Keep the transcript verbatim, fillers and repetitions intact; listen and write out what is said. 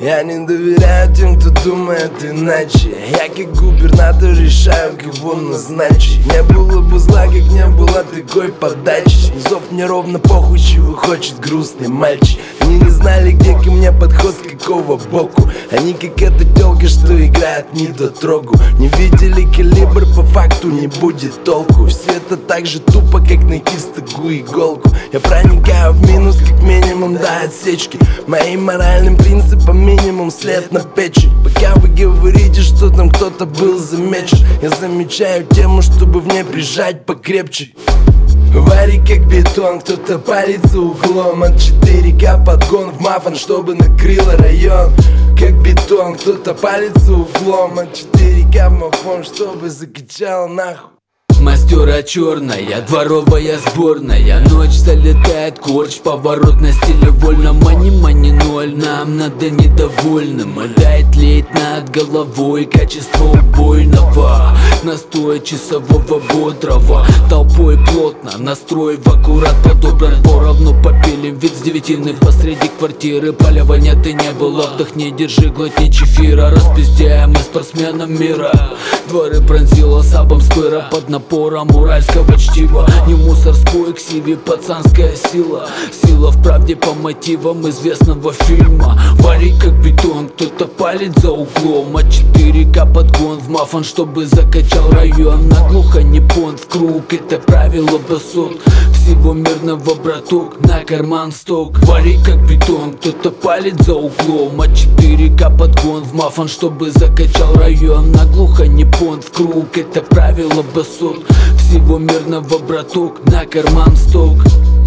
Я не доверяю тем, кто думает иначе. Я как губернатор решаю, кого назначить. Не было бы зла, как не было такой подачи. Снизов мне ровно похуй, чего хочет грустный мальчик. Они не знали, где ко мне подход, с какого боку. Они как эта тёлка, что играет недотрогу. Не видели калибр, по факту не будет толку. Все это так же тупо, как найти в стыку иголку. Я проникаю в минус, как минимум до отсечки. Моим моральным принципом минимум след на печень. Пока вы говорите, что там кто-то был замечен, я замечаю тему, чтобы в ней прижать покрепче. Вари как бетон, кто-то палит за углом. От четыре ка подгон в мафан, чтобы накрыло район. Как бетон, кто-то палит за углом. От четыре ка в мафон, чтобы закачало нахуй. Мастера черная, дворовая сборная. Ночь залетает корч, поворот на стиле вольно. Мани, мани, ноль, нам надо недовольным. Лает леет над головой, качество убойного. Настрой часового бодрого. Толпой плотно, настрой в аккурат подобран. Поровну попилим, вид с девятины посреди квартиры. Поливания ты не было, вдохни, держи, глотни чефира. Распиздяем мы спортсменом мира. Дворы пронзила сабом сквера под напором уральского чтива. Не мусорской ксиве, пацанская сила. Сила в правде по мотивам известного фильма. Вари как бетон, кто-то палит за углом. А четыре ка подгон в мафан, чтобы закачал район. Наглухо не понт в круг, это правило басот. Всего мирного, браток, на карман сток. Вари как бетон, кто-то палит за углом. А четыре ка подгон в мафан, чтобы закачал район. Наглухо не понт в круг, это правило басот. Всего мирного, браток, на карман сток.